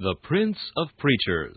The Prince of Preachers.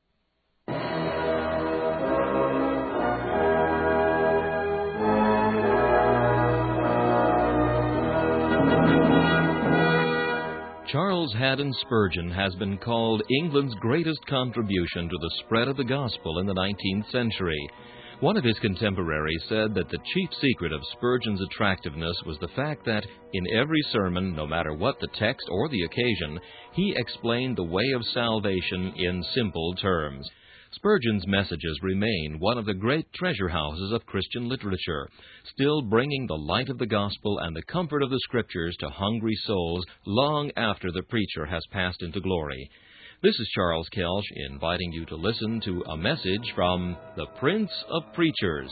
Charles Haddon Spurgeon has been called England's greatest contribution to the spread of the gospel in the 19th century. One of his contemporaries said that the chief secret of Spurgeon's attractiveness was the fact that, in every sermon, no matter what the text or the occasion, he explained the way of salvation in simple terms. Spurgeon's messages remain one of the great treasure houses of Christian literature, still bringing the light of the gospel and the comfort of the Scriptures to hungry souls long after the preacher has passed into glory. This is Charles Kelsch inviting you to listen to a message from the Prince of Preachers.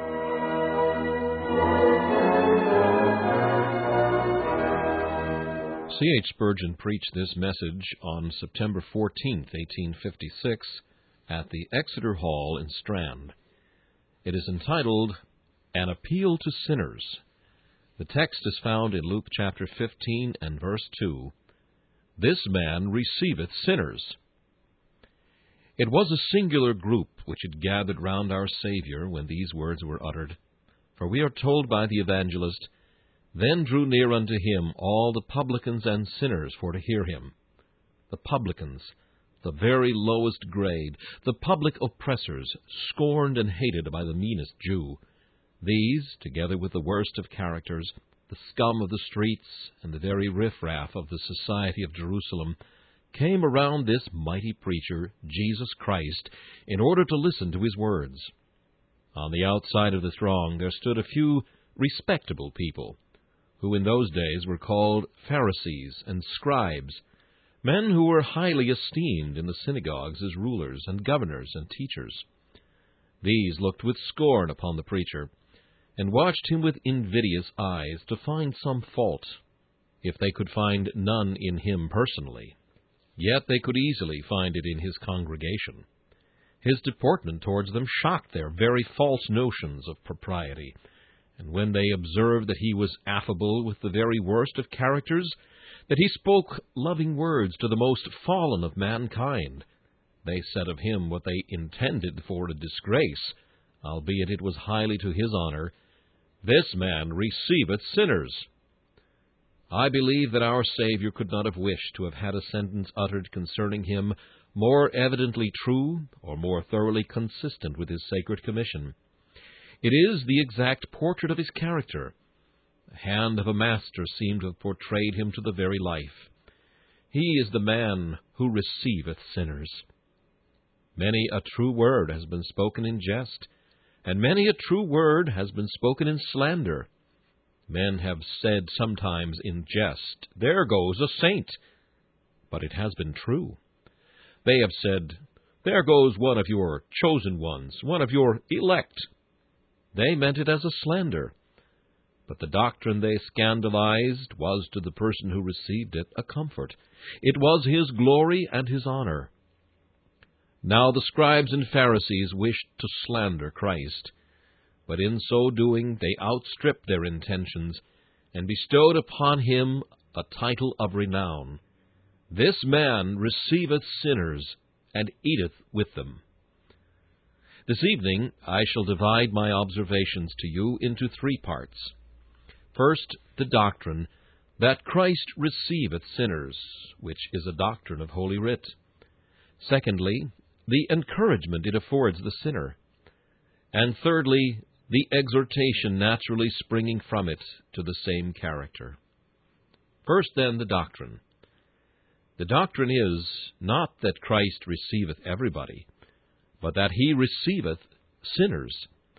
C.H. Spurgeon preached this message on September 14, 1856, at the Exeter Hall in Strand. It is entitled, An Appeal to Sinners. The text is found in Luke chapter 15 and verse 2. This man receiveth sinners. It was a singular group which had gathered round our Savior when these words were uttered. For we are told by the evangelist, Then drew near unto him all the publicans and sinners for to hear him. The publicans, the very lowest grade, the public oppressors, scorned and hated by the meanest Jew. These, together with the worst of characters, the scum of the streets, and the very riffraff of the society of Jerusalem, came around this mighty preacher, Jesus Christ, in order to listen to his words. On the outside of the throng there stood a few respectable people, who in those days were called Pharisees and scribes, men who were highly esteemed in the synagogues as rulers and governors and teachers. These looked with scorn upon the preacher, and watched him with invidious eyes to find some fault, if they could find none in him personally. Yet they could easily find it in his congregation. His deportment towards them shocked their very false notions of propriety, and when they observed that he was affable with the very worst of characters, that he spoke loving words to the most fallen of mankind, they said of him what they intended for a disgrace, albeit it was highly to his honor, This man receiveth sinners. I believe that our Savior could not have wished to have had a sentence uttered concerning him more evidently true or more thoroughly consistent with his sacred commission. It is the exact portrait of his character. The hand of a master seemed to have portrayed him to the very life. He is the man who receiveth sinners. Many a true word has been spoken in jest, and many a true word has been spoken in slander. Men have said sometimes in jest, There goes a saint. But it has been true. They have said, There goes one of your chosen ones, one of your elect. They meant it as a slander. But the doctrine they scandalized was to the person who received it a comfort. It was his glory and his honor. Now the scribes and Pharisees wished to slander Christ, but in so doing they outstripped their intentions, and bestowed upon him a title of renown. This man receiveth sinners, and eateth with them. This evening I shall divide my observations to you into three parts. First, the doctrine that Christ receiveth sinners, which is a doctrine of Holy Writ. Secondly, the encouragement it affords the sinner. And thirdly, the exhortation naturally springing from it to the same character. First, then, the doctrine. The doctrine is not that Christ receiveth everybody, but that he receiveth sinners.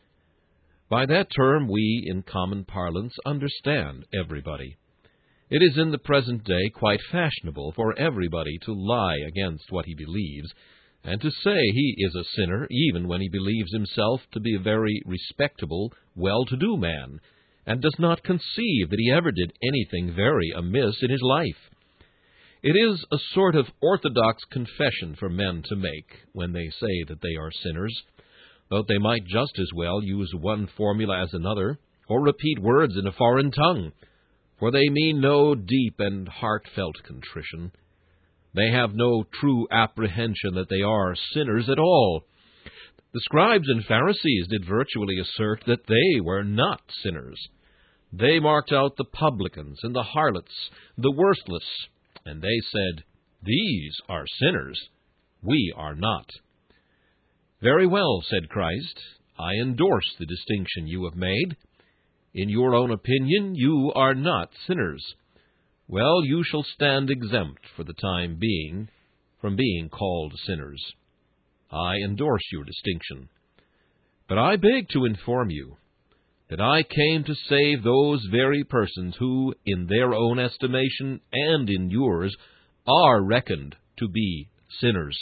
By that term we, in common parlance, understand everybody. It is in the present day quite fashionable for everybody to lie against what he believes, and to say he is a sinner even when he believes himself to be a very respectable, well-to-do man, and does not conceive that he ever did anything very amiss in his life. It is a sort of orthodox confession for men to make when they say that they are sinners, though they might just as well use one formula as another, or repeat words in a foreign tongue, for they mean no deep and heartfelt contrition. They have no true apprehension that they are sinners at all. The scribes and Pharisees did virtually assert that they were not sinners. They marked out the publicans and the harlots, the worthless, and they said, "These are sinners. We are not." "Very well," said Christ, "I endorse the distinction you have made. In your own opinion, you are not sinners. Well, you shall stand exempt for the time being from being called sinners. I endorse your distinction. But I beg to inform you that I came to save those very persons who, in their own estimation and in yours, are reckoned to be sinners.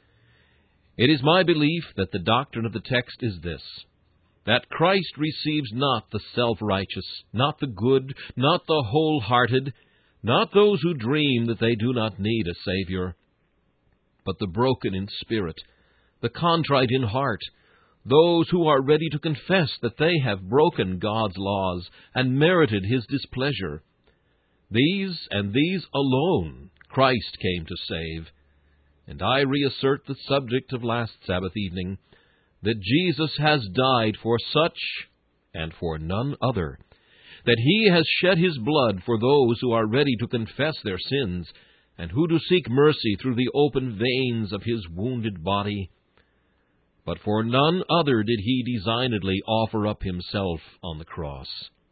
It is my belief that the doctrine of the text is this, that Christ receives not the self-righteous, not the good, not the wholehearted, not those who dream that they do not need a Savior, but the broken in spirit, the contrite in heart, those who are ready to confess that they have broken God's laws and merited His displeasure. These, and these alone, Christ came to save. And I reassert the subject of last Sabbath evening, that Jesus has died for such and for none other, that He has shed His blood for those who are ready to confess their sins, and who do seek mercy through the open veins of His wounded body. But for none other did He designedly offer up Himself on the cross.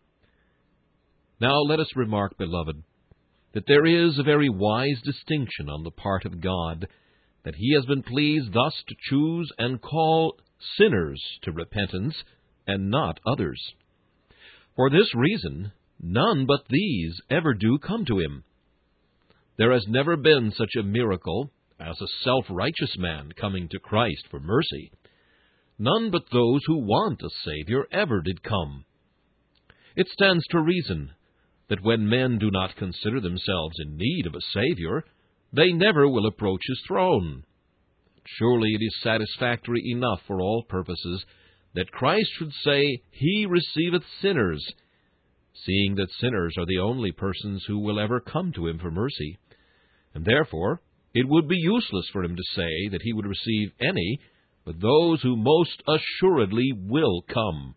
Now let us remark, beloved, that there is a very wise distinction on the part of God, that He has been pleased thus to choose and call sinners to repentance, and not others. For this reason, none but these ever do come to Him. There has never been such a miracle as a self-righteous man coming to Christ for mercy. None but those who want a Savior ever did come. It stands to reason that when men do not consider themselves in need of a Savior, they never will approach His throne. Surely it is satisfactory enough for all purposes that Christ should say, He receiveth sinners, seeing that sinners are the only persons who will ever come to Him for mercy. And therefore it would be useless for Him to say that He would receive any but those who most assuredly will come.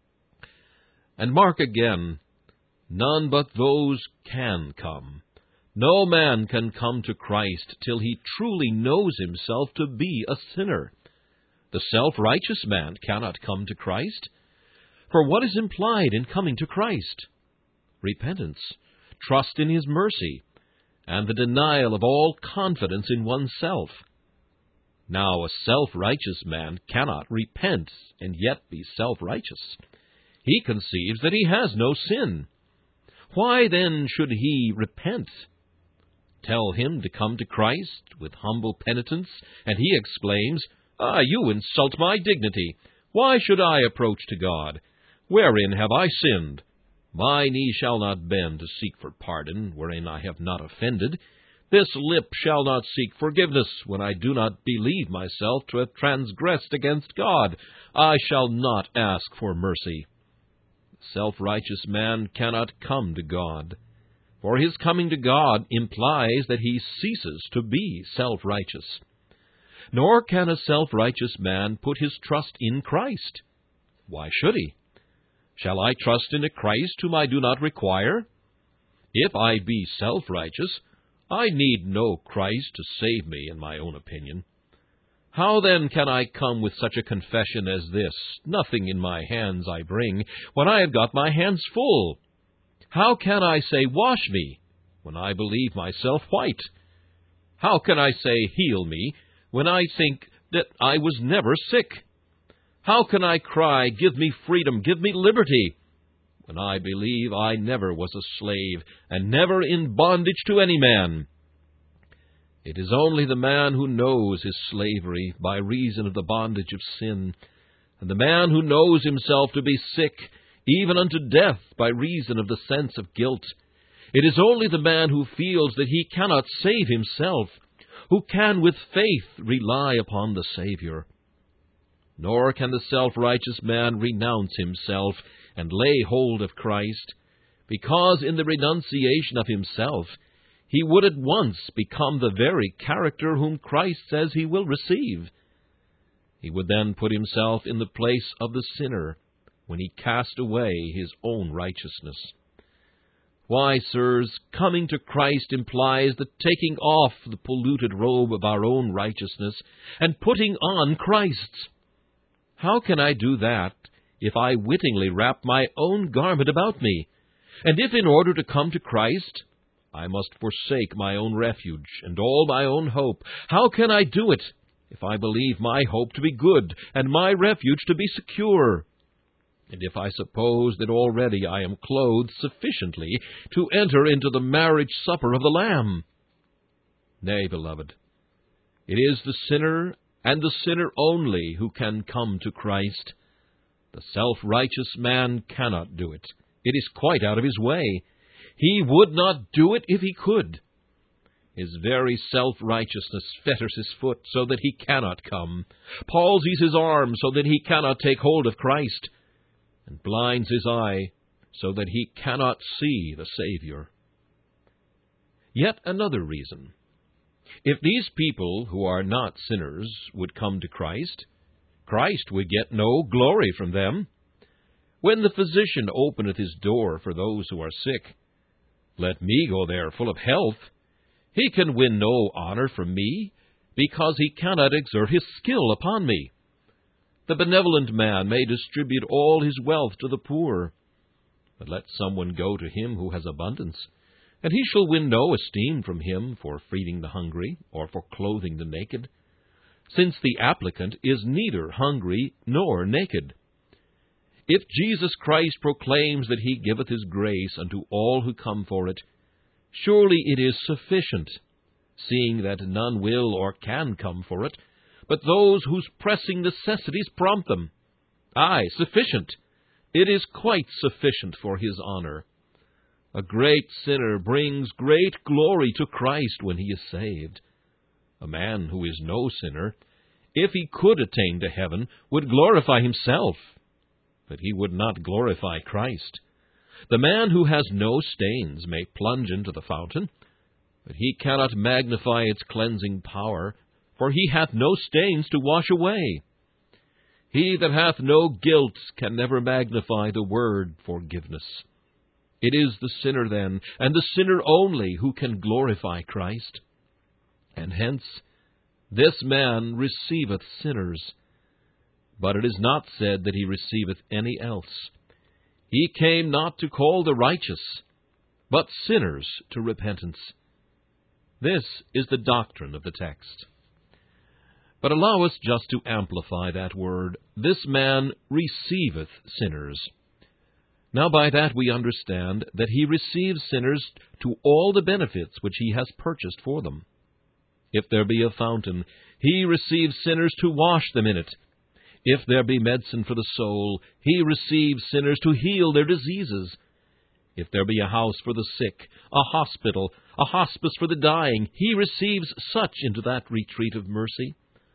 And mark again, none but those can come. No man can come to Christ till he truly knows himself to be a sinner. The self-righteous man cannot come to Christ. For what is implied in coming to Christ? Repentance, trust in His mercy, and the denial of all confidence in oneself. Now, a self-righteous man cannot repent and yet be self-righteous. He conceives that he has no sin. Why then should he repent? Tell him to come to Christ with humble penitence, and he exclaims, you insult my dignity. Why should I approach to God? Wherein have I sinned? My knee shall not bend to seek for pardon, wherein I have not offended. This lip shall not seek forgiveness, when I do not believe myself to have transgressed against God. I shall not ask for mercy. The self-righteous man cannot come to God, for his coming to God implies that he ceases to be self-righteous. Nor can a self-righteous man put his trust in Christ. Why should he? Shall I trust in a Christ whom I do not require? If I be self-righteous, I need no Christ to save me, in my own opinion. How then can I come with such a confession as this, nothing in my hands I bring, when I have got my hands full? How can I say, wash me, when I believe myself white? How can I say, heal me, when I think that I was never sick? How can I cry, give me freedom, give me liberty, when I believe I never was a slave, and never in bondage to any man? It is only the man who knows his slavery by reason of the bondage of sin, and the man who knows himself to be sick, even unto death, by reason of the sense of guilt. It is only the man who feels that he cannot save himself, who can with faith rely upon the Savior. Nor can the self-righteous man renounce himself and lay hold of Christ, because in the renunciation of himself he would at once become the very character whom Christ says he will receive. He would then put himself in the place of the sinner when he cast away his own righteousness. Why, sirs, coming to Christ implies the taking off the polluted robe of our own righteousness and putting on Christ's. How can I do that if I wittingly wrap my own garment about me? And if in order to come to Christ, I must forsake my own refuge and all my own hope, how can I do it if I believe my hope to be good and my refuge to be secure? And if I suppose that already I am clothed sufficiently to enter into the marriage supper of the Lamb? Nay, beloved, it is the sinner and the sinner only who can come to Christ. The self-righteous man cannot do it. It is quite out of his way. He would not do it if he could. His very self-righteousness fetters his foot so that he cannot come, palsies his arm so that he cannot take hold of Christ, and blinds his eye so that he cannot see the Savior. Yet another reason. If these people who are not sinners would come to Christ, Christ would get no glory from them. When the physician openeth his door for those who are sick, let me go there full of health. He can win no honor from me, because he cannot exert his skill upon me. The benevolent man may distribute all his wealth to the poor, but let someone go to him who has abundance, and he shall win no esteem from him for feeding the hungry or for clothing the naked, since the applicant is neither hungry nor naked. If Jesus Christ proclaims that he giveth his grace unto all who come for it, surely it is sufficient, seeing that none will or can come for it, but those whose pressing necessities prompt them. Aye, sufficient. It is quite sufficient for his honor. A great sinner brings great glory to Christ when he is saved. A man who is no sinner, if he could attain to heaven, would glorify himself, but he would not glorify Christ. The man who has no stains may plunge into the fountain, but he cannot magnify its cleansing power, for he hath no stains to wash away. He that hath no guilt can never magnify the word forgiveness. It is the sinner then, and the sinner only, who can glorify Christ. And hence, this man receiveth sinners. But it is not said that he receiveth any else. He came not to call the righteous, but sinners to repentance. This is the doctrine of the text. But allow us just to amplify that word. This man receiveth sinners. Now by that we understand that he receives sinners to all the benefits which he has purchased for them. If there be a fountain, he receives sinners to wash them in it. If there be medicine for the soul, he receives sinners to heal their diseases. If there be a house for the sick, a hospital, a hospice for the dying, he receives such into that retreat of mercy.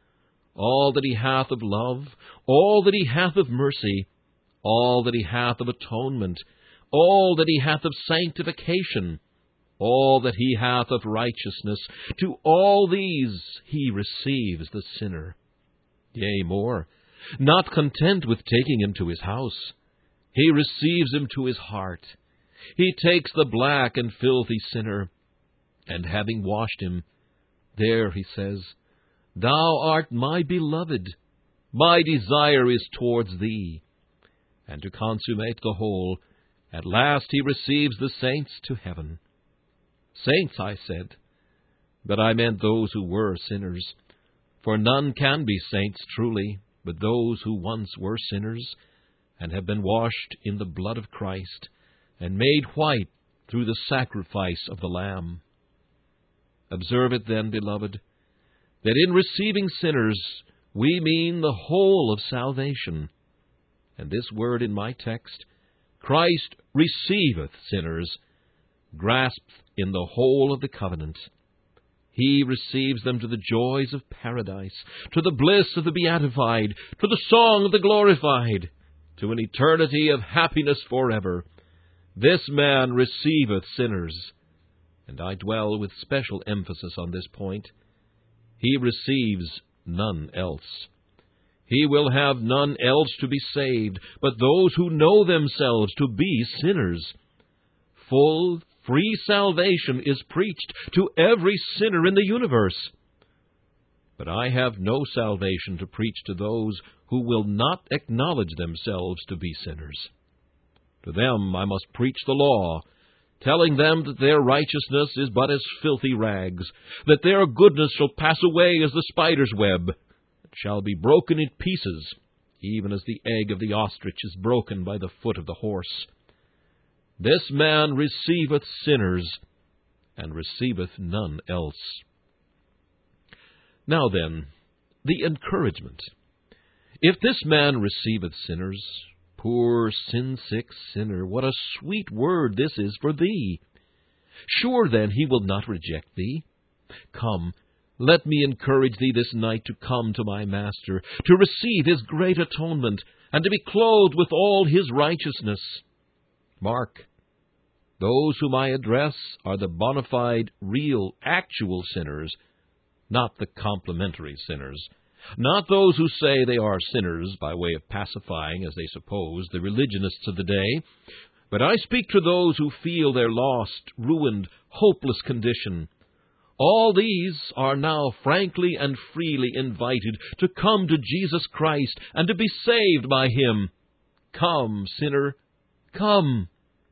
All that he hath of love, all that he hath of mercy, all that he hath of atonement, all that he hath of sanctification, all that he hath of righteousness, to all these he receives the sinner. Yea, more, not content with taking him to his house, he receives him to his heart. He takes the black and filthy sinner, and having washed him, there he says, Thou art my beloved, my desire is towards thee. And to consummate the whole, at last he receives the saints to heaven. Saints, I said, but I meant those who were sinners. For none can be saints truly, but those who once were sinners, and have been washed in the blood of Christ, and made white through the sacrifice of the Lamb. Observe it then, beloved, that in receiving sinners we mean the whole of salvation. And this word in my text, Christ receiveth sinners, graspeth in the whole of the covenant. He receives them to the joys of paradise, to the bliss of the beatified, to the song of the glorified, to an eternity of happiness forever. This man receiveth sinners. and I dwell with special emphasis on this point. He receives none else. He will have none else to be saved, but those who know themselves to be sinners. Full, free salvation is preached to every sinner in the universe. But I have no salvation to preach to those who will not acknowledge themselves to be sinners. To them I must preach the law, telling them that their righteousness is but as filthy rags, that their goodness shall pass away as the spider's web, and shall be broken in pieces, even as the egg of the ostrich is broken by the foot of the horse. This man receiveth sinners, and receiveth none else. Now then, the encouragement. If this man receiveth sinners, poor sin-sick sinner, what a sweet word this is for thee! Sure then he will not reject thee. Come, let me encourage thee this night to come to my Master, to receive his great atonement, and to be clothed with all his righteousness. Mark, those whom I address are the bona fide, real, actual sinners, not the complimentary sinners, not those who say they are sinners by way of pacifying, as they suppose, the religionists of the day, but I speak to those who feel their lost, ruined, hopeless condition. All these are now frankly and freely invited to come to Jesus Christ and to be saved by him. Come, sinner, come.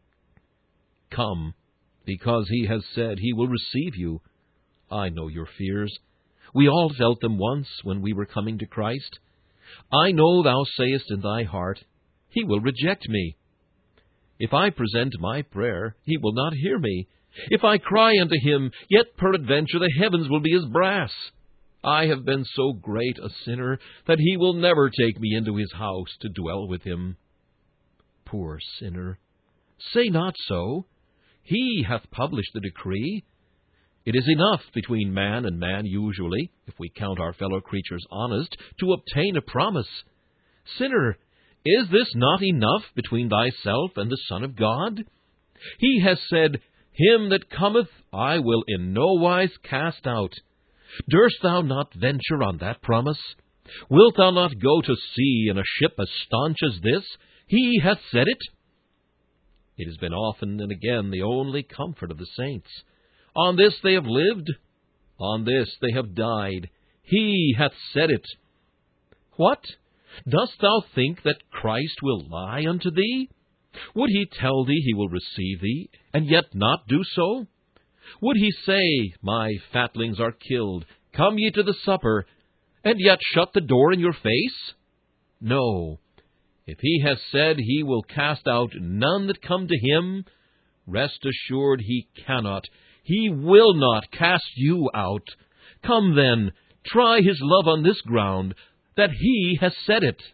Come, because he has said he will receive you. I know your fears. We all felt them once when we were coming to Christ. I know thou sayest in thy heart, he will reject me. If I present my prayer, he will not hear me. If I cry unto him, yet peradventure the heavens will be as brass. I have been so great a sinner that he will never take me into his house to dwell with him. Poor sinner, say not so. He hath published the decree. It is enough between man and man usually, if we count our fellow creatures honest, to obtain a promise. Sinner, is this not enough between thyself and the Son of God? He has said, him that cometh I will in no wise cast out. Durst thou not venture on that promise? Wilt thou not go to sea in a ship as staunch as this? He hath said it. It has been often and again the only comfort of the saints. On this they have lived, on this they have died. He hath said it. What? Dost thou think that Christ will lie unto thee? Would he tell thee he will receive thee, and yet not do so? Would he say, my fatlings are killed, come ye to the supper, and yet shut the door in your face? No. If he has said he will cast out none that come to him, rest assured he cannot. He will not cast you out. Come then, try his love on this ground, that he has said it.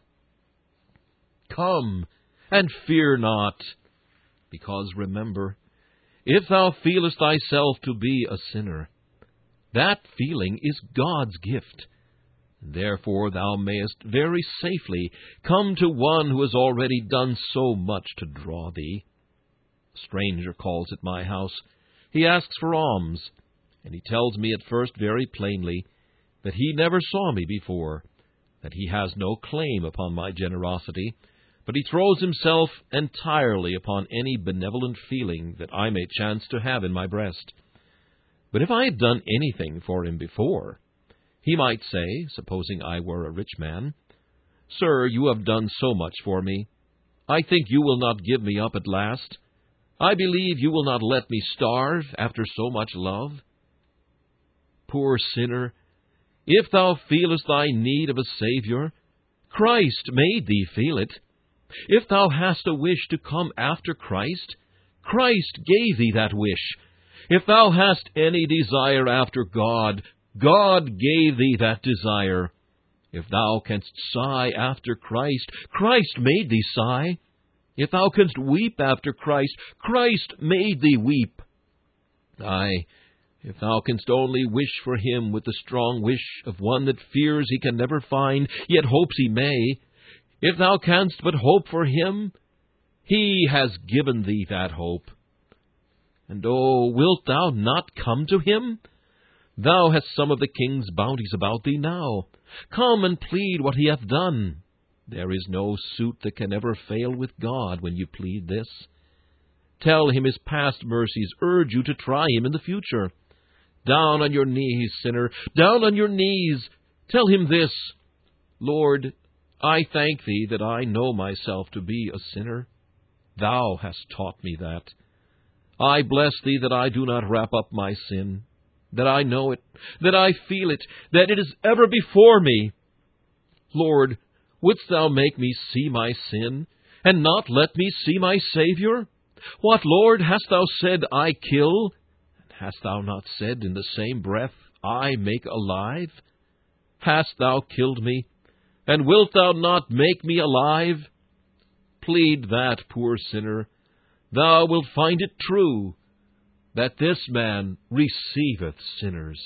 Come, and fear not, because remember, if thou feelest thyself to be a sinner, that feeling is God's gift. Therefore thou mayest very safely come to one who has already done so much to draw thee. A stranger calls at my house. He asks for alms, and he tells me at first very plainly that he never saw me before, that he has no claim upon my generosity, but he throws himself entirely upon any benevolent feeling that I may chance to have in my breast. But if I had done anything for him before, he might say, supposing I were a rich man, Sir, you have done so much for me. I think you will not give me up at last. I believe you will not let me starve after so much love. Poor sinner, if thou feelest thy need of a Savior, Christ made thee feel it. If thou hast a wish to come after Christ, Christ gave thee that wish. If thou hast any desire after God, God gave thee that desire. If thou canst sigh after Christ, Christ made thee sigh. If thou canst weep after Christ, Christ made thee weep. Aye, if thou canst only wish for him with the strong wish of one that fears he can never find, yet hopes he may, if thou canst but hope for him, he has given thee that hope. And oh, wilt thou not come to him? Thou hast some of the king's bounties about thee now. Come and plead what he hath done. There is no suit that can ever fail with God when you plead this. Tell him his past mercies urge you to try him in the future. Down on your knees, sinner, down on your knees. Tell him this: Lord, I thank thee that I know myself to be a sinner. Thou hast taught me that. I bless thee that I do not wrap up my sin, that I know it, that I feel it, that it is ever before me. Lord, wouldst thou make me see my sin, and not let me see my Saviour? What, Lord, hast thou said, I kill? And hast thou not said in the same breath, I make alive? Hast thou killed me, and wilt thou not make me alive? Plead that, poor sinner. Thou wilt find it true, that this man receiveth sinners.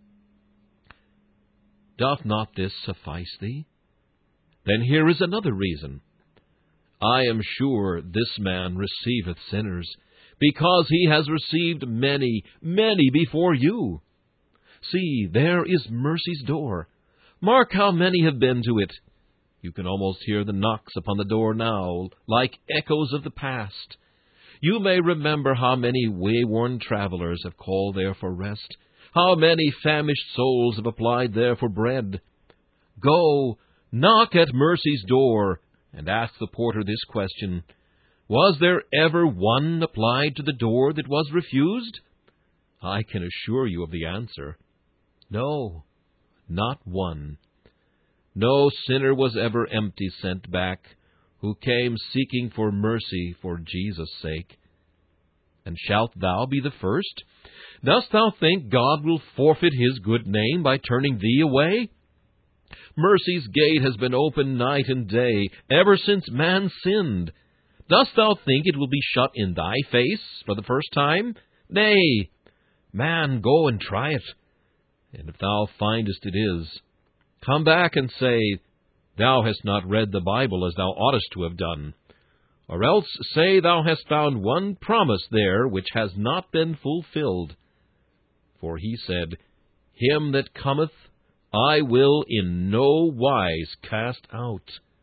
Doth not this suffice thee? Then here is another reason. I am sure this man receiveth sinners, because he has received many, many before you. See, there is mercy's door. Mark how many have been to it. You can almost hear the knocks upon the door now, like echoes of the past. You may remember how many wayworn travelers have called there for rest, how many famished souls have applied there for bread. Go, knock at mercy's door, and ask the porter this question: Was there ever one applied to the door that was refused? I can assure you of the answer. No, not one. No sinner was ever empty sent back, who came seeking for mercy for Jesus' sake. And shalt thou be the first? Dost thou think God will forfeit his good name by turning thee away? Mercy's gate has been open night and day, ever since man sinned. Dost thou think it will be shut in thy face for the first time? Nay, man, go and try it. And if thou findest it is, come back and say, Thou hast not read the Bible as thou oughtest to have done. Or else say thou hast found one promise there which has not been fulfilled. For he said, Him that cometh I will in no wise cast out.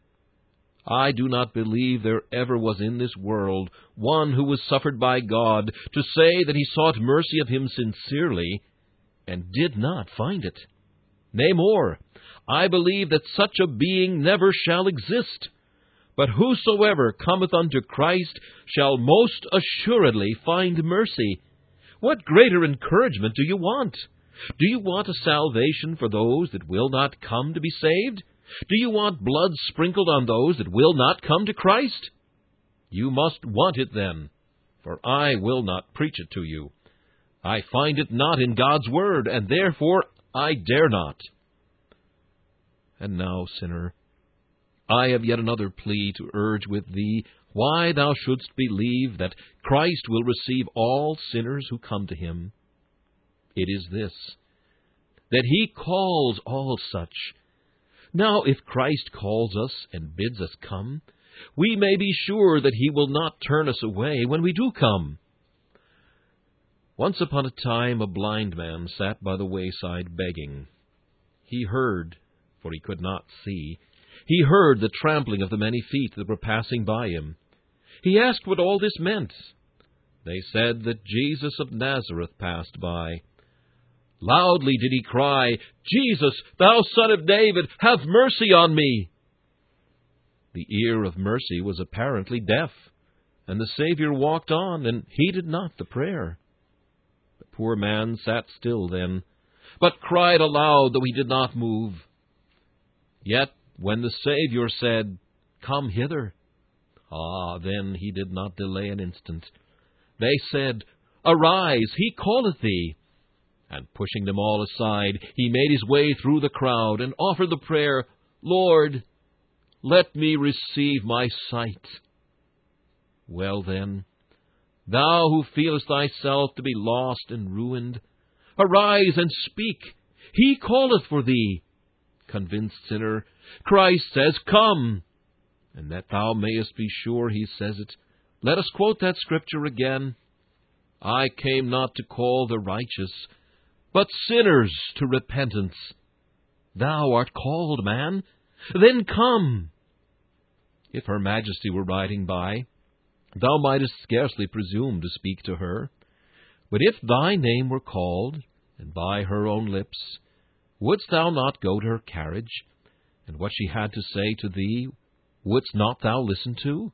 I do not believe there ever was in this world one who was suffered by God to say that he sought mercy of him sincerely, and did not find it. Nay, more, I believe that such a being never shall exist. But whosoever cometh unto Christ shall most assuredly find mercy. What greater encouragement do you want? Do you want a salvation for those that will not come to be saved? Do you want blood sprinkled on those that will not come to Christ? You must want it then, for I will not preach it to you. I find it not in God's word, and therefore I dare not. And now, sinner, I have yet another plea to urge with thee, why thou shouldst believe that Christ will receive all sinners who come to him. It is this, that he calls all such. Now, if Christ calls us and bids us come, we may be sure that he will not turn us away when we do come. Once upon a time a blind man sat by the wayside begging. He heard, for he could not see. He heard the trampling of the many feet that were passing by him. He asked what all this meant. They said that Jesus of Nazareth passed by. Loudly did he cry, Jesus, thou Son of David, have mercy on me! The ear of mercy was apparently deaf, and the Savior walked on and heeded not the prayer. The poor man sat still then, but cried aloud, though he did not move. Yet when the Savior said, Come hither, then he did not delay an instant. They said, Arise, he calleth thee. And pushing them all aside, he made his way through the crowd and offered the prayer, Lord, let me receive my sight. Well then, thou who feelest thyself to be lost and ruined, arise and speak. He calleth for thee. Convinced sinner, Christ says, Come. And that thou mayest be sure he says it, let us quote that scripture again. I came not to call the righteous, but sinners to repentance. Thou art called, man, then come. If Her Majesty were riding by, thou mightest scarcely presume to speak to her. But if thy name were called, and by her own lips, wouldst thou not go to her carriage, and what she had to say to thee, wouldst not thou listen to?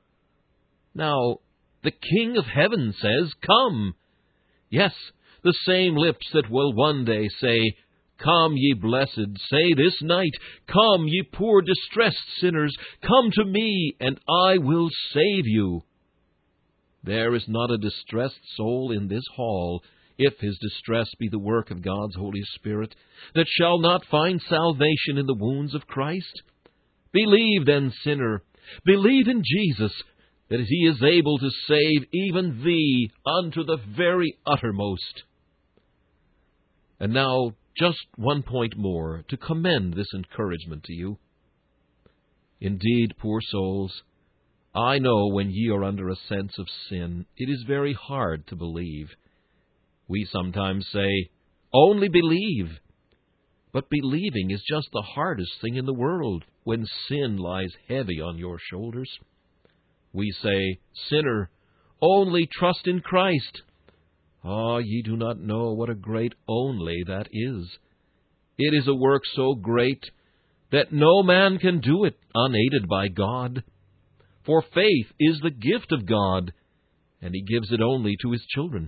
Now, the King of Heaven says, Come! Yes, the same lips that will one day say, Come, ye blessed, say this night, Come, ye poor distressed sinners, come to me, and I will save you. There is not a distressed soul in this hall, if his distress be the work of God's Holy Spirit, that shall not find salvation in the wounds of Christ. Believe then, sinner, believe in Jesus, that He is able to save even thee unto the very uttermost. And now, just one point more to commend this encouragement to you. Indeed, poor souls, I know when ye are under a sense of sin, it is very hard to believe. We sometimes say, Only believe. But believing is just the hardest thing in the world when sin lies heavy on your shoulders. We say, Sinner, only trust in Christ. Ah, ye do not know what a great only that is. It is a work so great that no man can do it unaided by God. For faith is the gift of God, and He gives it only to His children.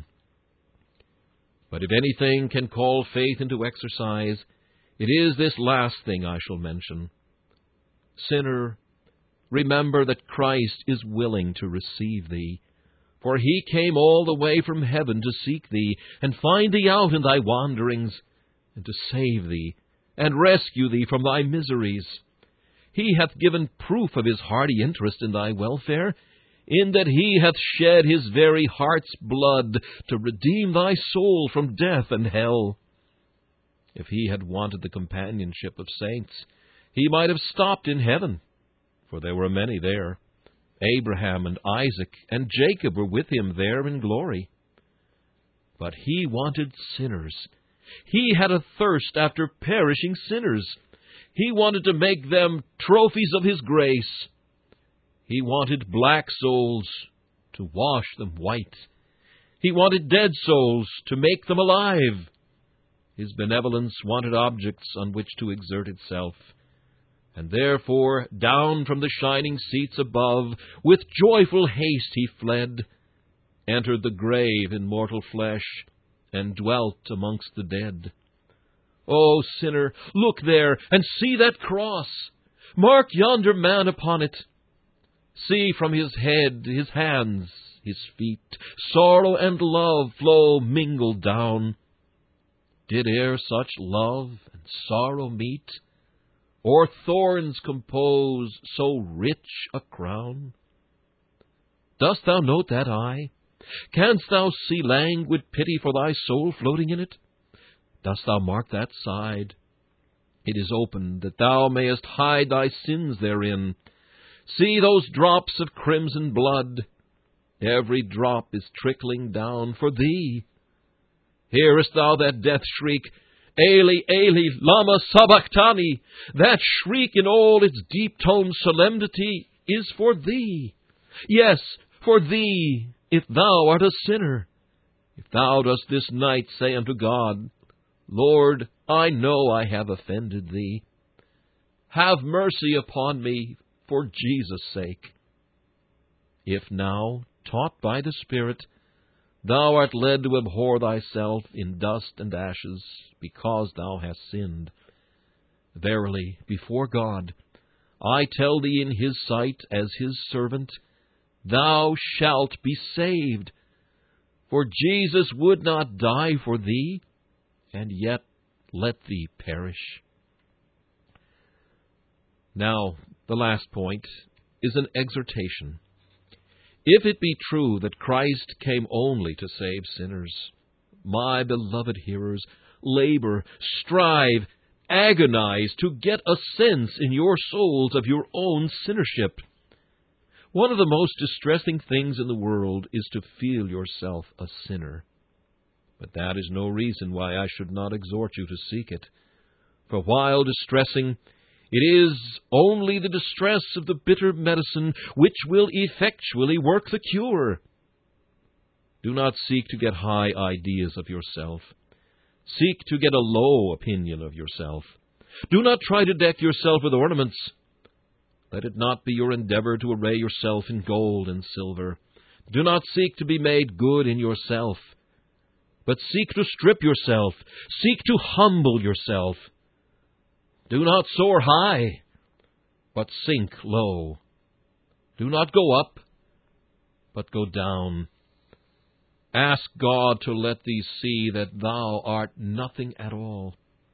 But if anything can call faith into exercise, it is this last thing I shall mention. Sinner, remember that Christ is willing to receive thee, for He came all the way from heaven to seek thee, and find thee out in thy wanderings, and to save thee, and rescue thee from thy miseries. He hath given proof of His hearty interest in thy welfare, in that He hath shed His very heart's blood to redeem thy soul from death and hell. If He had wanted the companionship of saints, He might have stopped in heaven, for there were many there. Abraham and Isaac and Jacob were with Him there in glory. But He wanted sinners. He had a thirst after perishing sinners. He wanted to make them trophies of His grace. He wanted black souls to wash them white. He wanted dead souls to make them alive. His benevolence wanted objects on which to exert itself. And therefore, down from the shining seats above, with joyful haste He fled, entered the grave in mortal flesh, and dwelt amongst the dead. O sinner, look there, and see that cross! Mark yonder man upon it! See from His head, His hands, His feet, sorrow and love flow mingled down. Did e'er such love and sorrow meet, or thorns compose so rich a crown? Dost thou note that eye? Canst thou see languid pity for thy soul floating in it? Dost thou mark that side? It is open that thou mayest hide thy sins therein. See those drops of crimson blood. Every drop is trickling down for thee. Hearest thou that death shriek, Eli, Eli, lama sabachthani? That shriek in all its deep-toned solemnity is for thee. Yes, for thee, if thou art a sinner. If thou dost this night say unto God, Lord, I know I have offended thee. Have mercy upon me for Jesus' sake. If now, taught by the Spirit, thou art led to abhor thyself in dust and ashes because thou hast sinned, verily, before God, I tell thee in His sight as His servant, thou shalt be saved. For Jesus would not die for thee, and yet let thee perish. Now, the last point is an exhortation. If it be true that Christ came only to save sinners, my beloved hearers, labor, strive, agonize to get a sense in your souls of your own sinnership. One of the most distressing things in the world is to feel yourself a sinner. But that is no reason why I should not exhort you to seek it. For while distressing, it is only the distress of the bitter medicine which will effectually work the cure. Do not seek to get high ideas of yourself. Seek to get a low opinion of yourself. Do not try to deck yourself with ornaments. Let it not be your endeavor to array yourself in gold and silver. Do not seek to be made good in yourself, but seek to strip yourself. Seek to humble yourself. Do not soar high, but sink low. Do not go up, but go down. Ask God to let thee see that thou art nothing at all.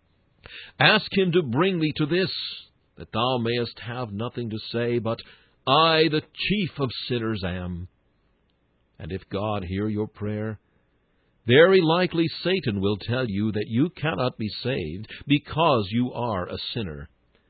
Ask Him to bring thee to this, that thou mayest have nothing to say but, I, the chief of sinners, am. And if God hear your prayer, very likely Satan will tell you that you cannot be saved because you are a sinner.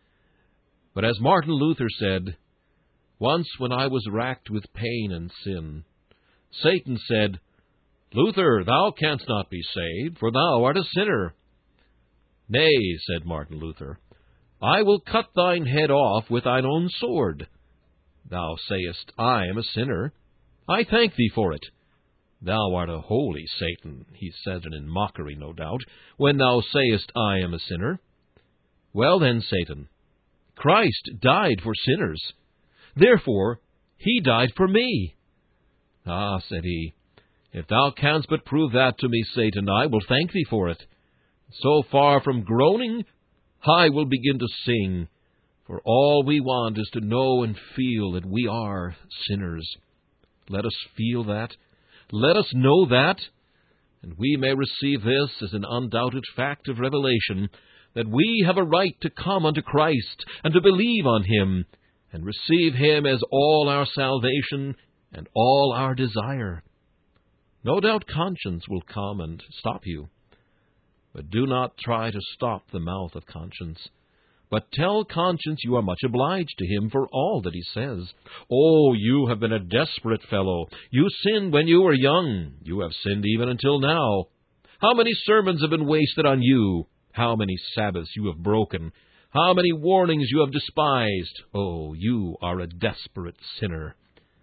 But as Martin Luther said, once when I was racked with pain and sin, Satan said, Luther, thou canst not be saved, for thou art a sinner. Nay, said Martin Luther, I will cut thine head off with thine own sword. Thou sayest, I am a sinner. I thank thee for it. Thou art a holy Satan, he said it in mockery, no doubt, when thou sayest, I am a sinner. Well then, Satan, Christ died for sinners. Therefore, He died for me. Ah, said he, if thou canst but prove that to me, Satan, I will thank thee for it. So far from groaning, I will begin to sing, for all we want is to know and feel that we are sinners. Let us feel that. Let us know that, and we may receive this as an undoubted fact of revelation, that we have a right to come unto Christ and to believe on Him, and receive Him as all our salvation and all our desire. No doubt conscience will come and stop you, but do not try to stop the mouth of conscience. But tell conscience you are much obliged to him for all that he says. Oh, you have been a desperate fellow. You sinned when you were young. You have sinned even until now. How many sermons have been wasted on you? How many Sabbaths you have broken? How many warnings you have despised? Oh, you are a desperate sinner.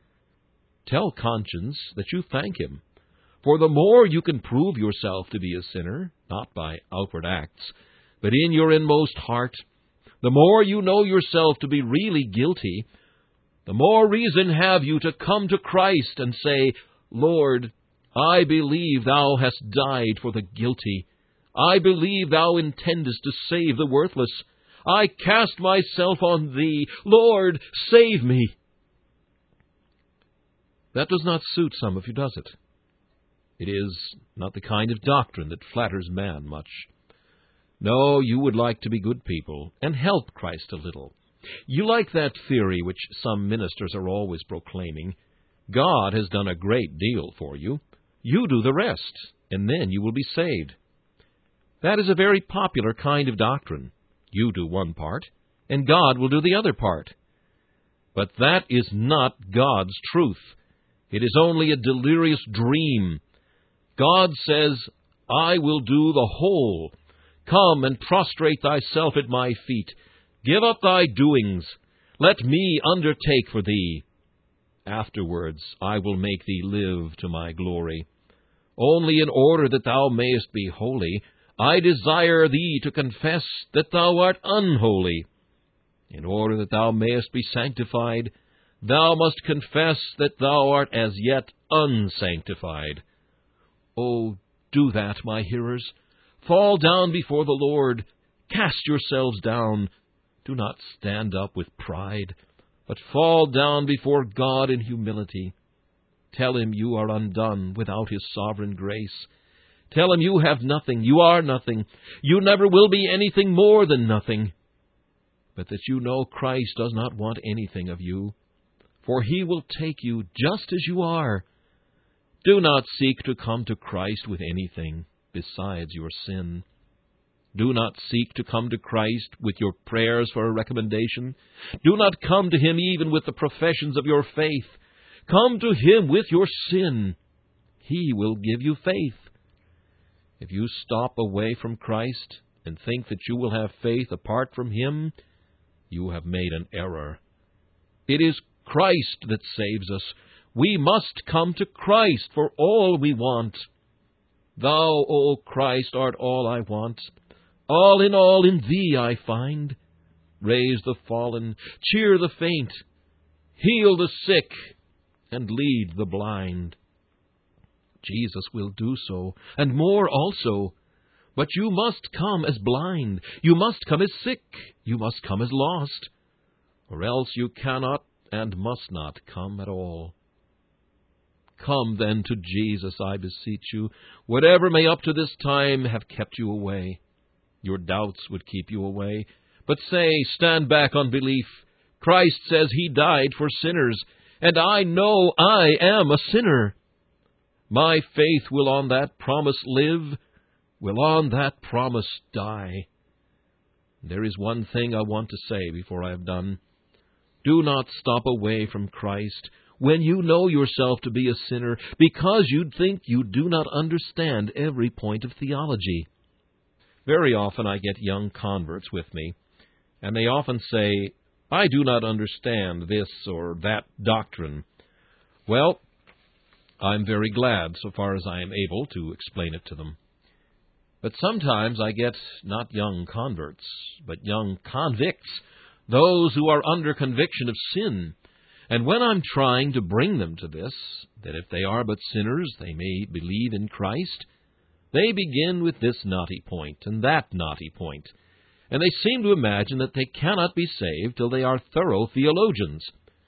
Tell conscience that you thank him. For the more you can prove yourself to be a sinner, not by outward acts, but in your inmost heart, the more you know yourself to be really guilty, the more reason have you to come to Christ and say, Lord, I believe Thou hast died for the guilty. I believe Thou intendest to save the worthless. I cast myself on Thee. Lord, save me. That does not suit some of you, does it? It is not the kind of doctrine that flatters man much. No, you would like to be good people and help Christ a little. You like that theory which some ministers are always proclaiming. God has done a great deal for you. You do the rest, and then you will be saved. That is a very popular kind of doctrine. You do one part, and God will do the other part. But that is not God's truth. It is only a delirious dream. God says, I will do the whole. Come and prostrate thyself at my feet. Give up thy doings. Let me undertake for thee. Afterwards I will make thee live to my glory. Only in order that thou mayest be holy, I desire thee to confess that thou art unholy. In order that thou mayest be sanctified, thou must confess that thou art as yet unsanctified. Oh, do that, my hearers. Fall down before the Lord. Cast yourselves down. Do not stand up with pride, but fall down before God in humility. Tell him you are undone without his sovereign grace. Tell him you have nothing, you are nothing, you never will be anything more than nothing, but that you know Christ does not want anything of you, for he will take you just as you are. Do not seek to come to Christ with anything besides your sin. Do not seek to come to Christ with your prayers for a recommendation. Do not come to Him even with the professions of your faith. Come to Him with your sin. He will give you faith. If you stop away from Christ and think that you will have faith apart from Him, you have made an error. It is Christ that saves us. We must come to Christ for all we want. Thou, O Christ, art all I want. All in Thee I find. Raise the fallen, cheer the faint, heal the sick, and lead the blind. Jesus will do so, and more also. But you must come as blind, you must come as sick, you must come as lost, or else you cannot and must not come at all. Come then to Jesus, I beseech you, whatever may up to this time have kept you away. Your doubts would keep you away. But say, stand back unbelief. Christ says He died for sinners, and I know I am a sinner. My faith will on that promise live, will on that promise die. There is one thing I want to say before I have done. Do not stop away from Christ when you know yourself to be a sinner, because you think you do not understand every point of theology. Very often I get young converts with me, and they often say, I do not understand this or that doctrine. Well, I'm very glad, so far as I am able, to explain it to them. But sometimes I get not young converts, but young convicts, those who are under conviction of sin. And when I'm trying to bring them to this, that if they are but sinners, they may believe in Christ, they begin with this knotty point and that knotty point, and they seem to imagine that they cannot be saved till they are thorough theologians.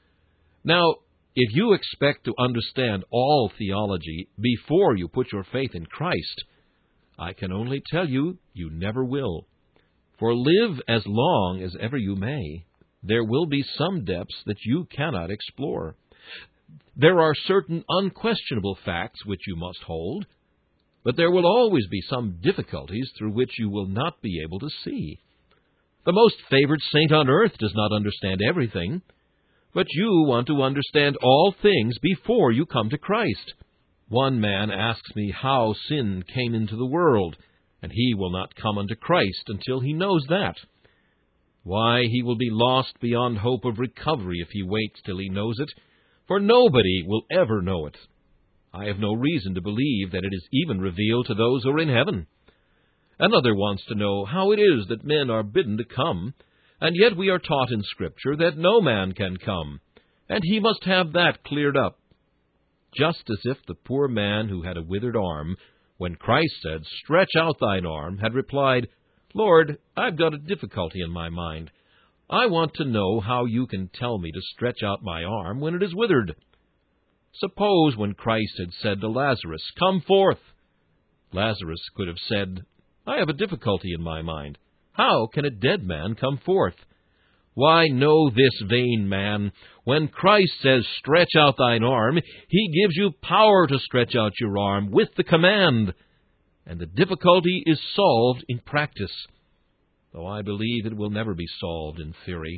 Now, if you expect to understand all theology before you put your faith in Christ, I can only tell you, you never will. For live as long as ever you may, there will be some depths that you cannot explore. There are certain unquestionable facts which you must hold, but there will always be some difficulties through which you will not be able to see. The most favored saint on earth does not understand everything, but you want to understand all things before you come to Christ. One man asks me how sin came into the world, and he will not come unto Christ until he knows that. Why, he will be lost beyond hope of recovery if he waits till he knows it, for nobody will ever know it. I have no reason to believe that it is even revealed to those who are in heaven. Another wants to know how it is that men are bidden to come, and yet we are taught in Scripture that no man can come, and he must have that cleared up. Just as if the poor man who had a withered arm, when Christ said, "Stretch out thine arm," had replied, "Lord, I've got a difficulty in my mind. I want to know how you can tell me to stretch out my arm when it is withered." Suppose when Christ had said to Lazarus, "Come forth," Lazarus could have said, "I have a difficulty in my mind. How can a dead man come forth?" Why, know this, vain man, when Christ says, "Stretch out thine arm," He gives you power to stretch out your arm with the command, and the difficulty is solved in practice, though I believe it will never be solved in theory.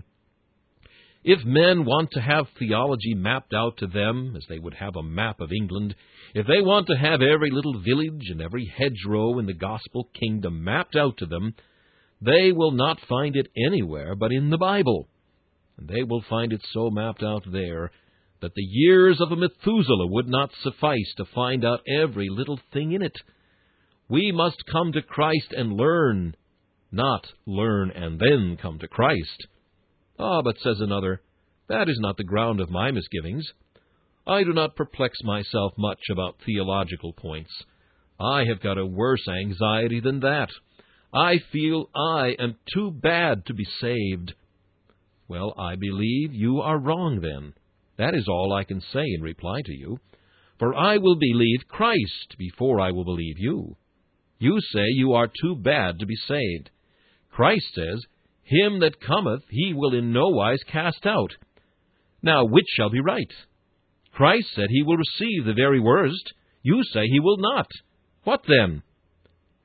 If men want to have theology mapped out to them, as they would have a map of England, if they want to have every little village and every hedgerow in the gospel kingdom mapped out to them, they will not find it anywhere but in the Bible. And they will find it so mapped out there that the years of a Methuselah would not suffice to find out every little thing in it. We must come to Christ and learn, not learn and then come to Christ. "Ah, but," says another, "that is not the ground of my misgivings. I do not perplex myself much about theological points. I have got a worse anxiety than that. I feel I am too bad to be saved." Well, I believe you are wrong then. That is all I can say in reply to you. For I will believe Christ before I will believe you. You say you are too bad to be saved. Christ says, "Him that cometh He will in no wise cast out." Now, which shall be right? Christ said He will receive the very worst. You say He will not. What then?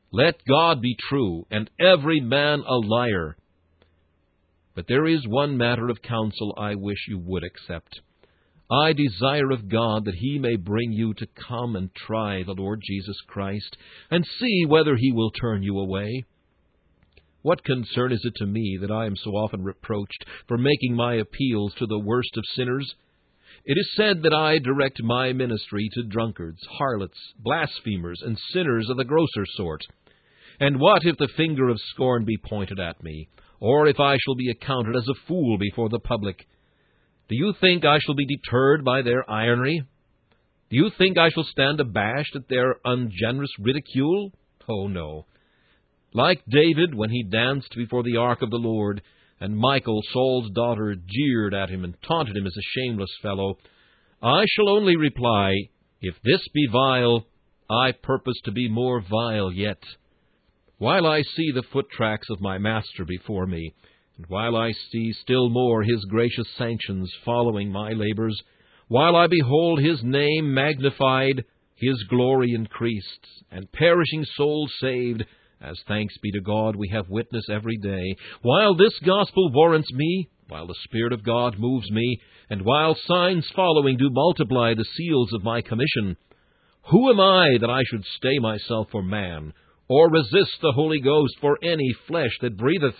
Let God be true, and every man a liar. But there is one matter of counsel I wish you would accept. I desire of God that He may bring you to come and try the Lord Jesus Christ, and see whether He will turn you away. What concern is it to me that I am so often reproached for making my appeals to the worst of sinners? It is said that I direct my ministry to drunkards, harlots, blasphemers, and sinners of the grosser sort. And what if the finger of scorn be pointed at me, or if I shall be accounted as a fool before the public? Do you think I shall be deterred by their irony? Do you think I shall stand abashed at their ungenerous ridicule? Oh, no. Like David when he danced before the ark of the Lord, and Michal, Saul's daughter, jeered at him and taunted him as a shameless fellow, I shall only reply, if this be vile, I purpose to be more vile yet. While I see the foot tracks of my Master before me, and while I see still more His gracious sanctions following my labors, while I behold His name magnified, His glory increased, and perishing souls saved, as thanks be to God we have witness every day, while this gospel warrants me, while the Spirit of God moves me, and while signs following do multiply the seals of my commission, who am I that I should stay myself for man, or resist the Holy Ghost for any flesh that breatheth?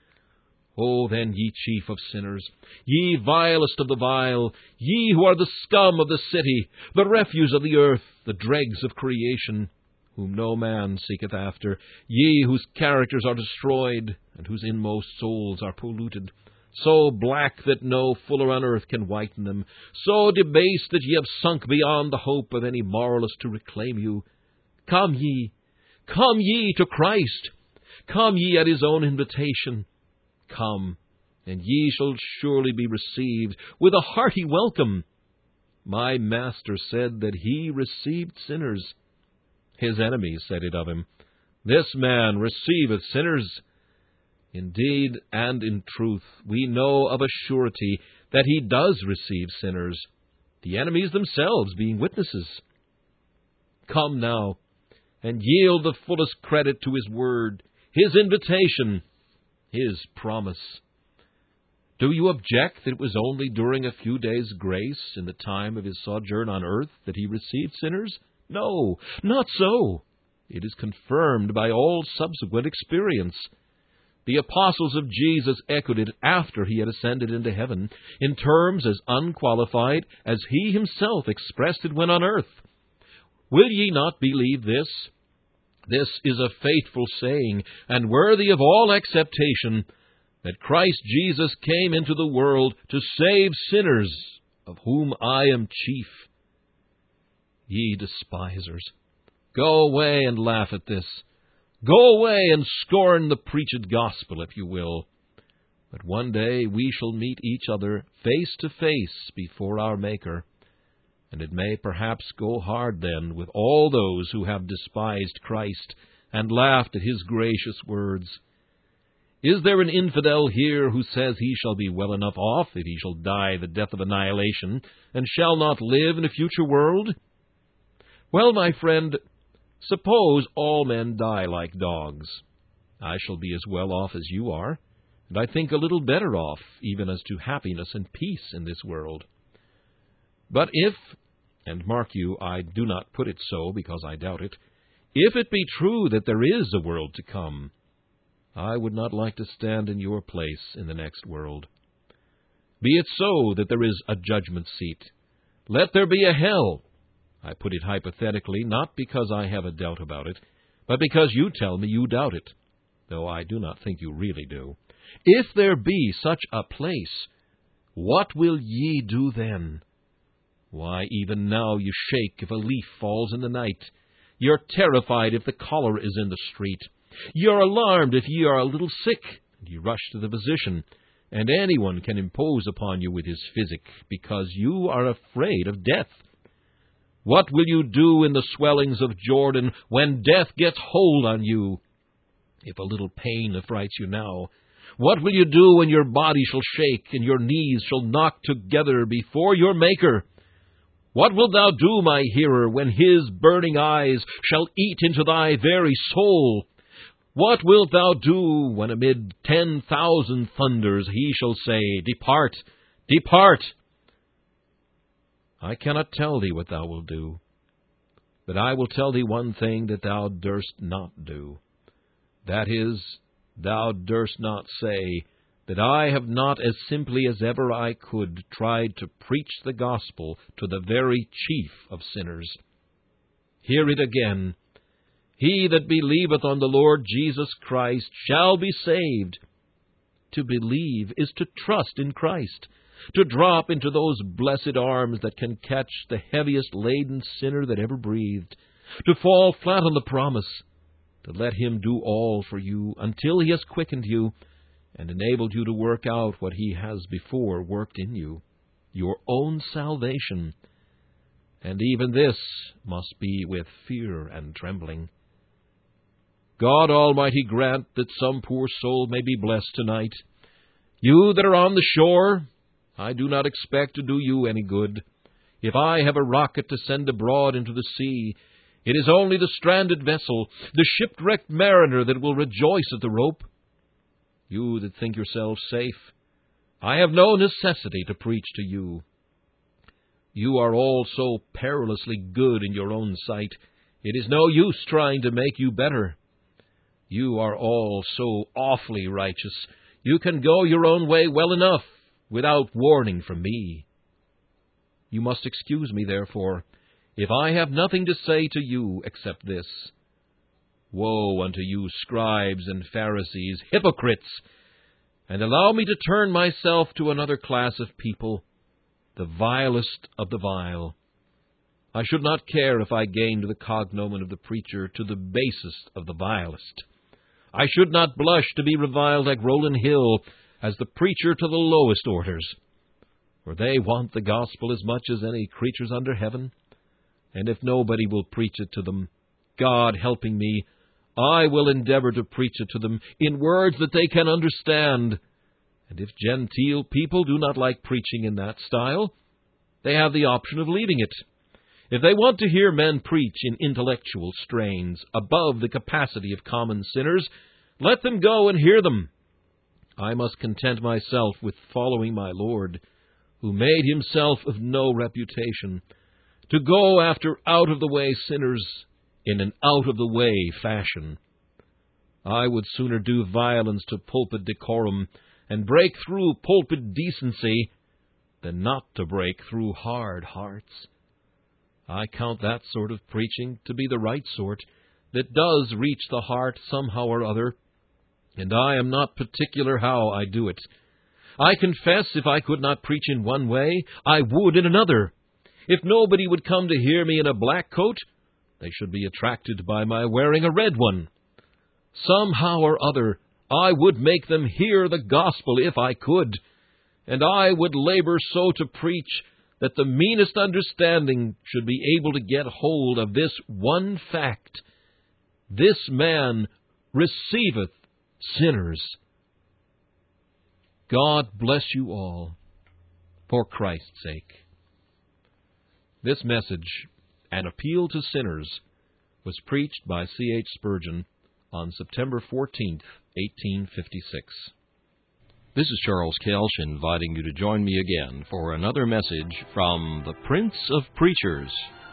O then, ye chief of sinners, ye vilest of the vile, ye who are the scum of the city, the refuse of the earth, the dregs of creation, whom no man seeketh after, ye whose characters are destroyed, and whose inmost souls are polluted, so black that no fuller on earth can whiten them, so debased that ye have sunk beyond the hope of any moralist to reclaim you. Come ye to Christ. Come ye at His own invitation. Come, and ye shall surely be received with a hearty welcome. My Master said that He received sinners. His enemies said it of Him, This man receiveth sinners. Indeed, and in truth, we know of a surety that He does receive sinners, the enemies themselves being witnesses. Come now, and yield the fullest credit to His word, His invitation, His promise. Do you object that it was only during a few days' grace in the time of His sojourn on earth that He received sinners? No, not so. It is confirmed by all subsequent experience. The apostles of Jesus echoed it after He had ascended into heaven, in terms as unqualified as He Himself expressed it when on earth. Will ye not believe this? This is a faithful saying, and worthy of all acceptation, that Christ Jesus came into the world to save sinners, of whom I am chief. Ye despisers, go away and laugh at this. Go away and scorn the preached gospel, if you will. But one day we shall meet each other face to face before our Maker, and it may perhaps go hard then with all those who have despised Christ and laughed at His gracious words. Is there an infidel here who says he shall be well enough off if he shall die the death of annihilation, and shall not live in a future world? Well, my friend, suppose all men die like dogs. I shall be as well off as you are, and I think a little better off, even as to happiness and peace in this world. But if, and mark you, I do not put it so because I doubt it, if it be true that there is a world to come, I would not like to stand in your place in the next world. Be it so that there is a judgment seat. Let there be a hell. I put it hypothetically, not because I have a doubt about it, but because you tell me you doubt it, though I do not think you really do. If there be such a place, what will ye do then? Why, even now you shake if a leaf falls in the night. You're terrified if the cholera is in the street. You're alarmed if ye are a little sick, and you rush to the physician, and anyone can impose upon you with his physic, because you are afraid of death. What will you do in the swellings of Jordan when death gets hold on you? If a little pain affrights you now, what will you do when your body shall shake and your knees shall knock together before your Maker? What wilt thou do, my hearer, when his burning eyes shall eat into thy very soul? What wilt thou do when amid 10,000 thunders he shall say, Depart, depart? I cannot tell thee what thou wilt do, but I will tell thee one thing that thou durst not do. That is, thou durst not say that I have not, as simply as ever I could, tried to preach the gospel to the very chief of sinners. Hear it again. He that believeth on the Lord Jesus Christ shall be saved. To believe is to trust in Christ, to drop into those blessed arms that can catch the heaviest laden sinner that ever breathed, to fall flat on the promise, to let Him do all for you until He has quickened you and enabled you to work out what He has before worked in you, your own salvation. And even this must be with fear and trembling. God Almighty grant that some poor soul may be blessed tonight. You that are on the shore, I do not expect to do you any good. If I have a rocket to send abroad into the sea, it is only the stranded vessel, the shipwrecked mariner that will rejoice at the rope. You that think yourselves safe, I have no necessity to preach to you. You are all so perilously good in your own sight, it is no use trying to make you better. You are all so awfully righteous, you can go your own way well enough without warning from me. You must excuse me, therefore, if I have nothing to say to you except this. Woe unto you, scribes and Pharisees, hypocrites! And allow me to turn myself to another class of people, the vilest of the vile. I should not care if I gained the cognomen of the preacher to the basest of the vilest. I should not blush to be reviled like Rowland Hill as the preacher to the lowest orders. For they want the gospel as much as any creatures under heaven. And if nobody will preach it to them, God helping me, I will endeavor to preach it to them in words that they can understand. And if genteel people do not like preaching in that style, they have the option of leaving it. If they want to hear men preach in intellectual strains above the capacity of common sinners, let them go and hear them. I must content myself with following my Lord, who made Himself of no reputation, to go after out-of-the-way sinners in an out-of-the-way fashion. I would sooner do violence to pulpit decorum and break through pulpit decency than not to break through hard hearts. I count that sort of preaching to be the right sort, that does reach the heart somehow or other, and I am not particular how I do it. I confess if I could not preach in one way, I would in another. If nobody would come to hear me in a black coat, they should be attracted by my wearing a red one. Somehow or other, I would make them hear the gospel if I could, and I would labor so to preach that the meanest understanding should be able to get hold of this one fact: this man receiveth sinners. God bless you all, for Christ's sake. This message, An Appeal to Sinners, was preached by C.H. Spurgeon on September 14th, 1856. This is Charles Kelsch inviting you to join me again for another message from the Prince of Preachers,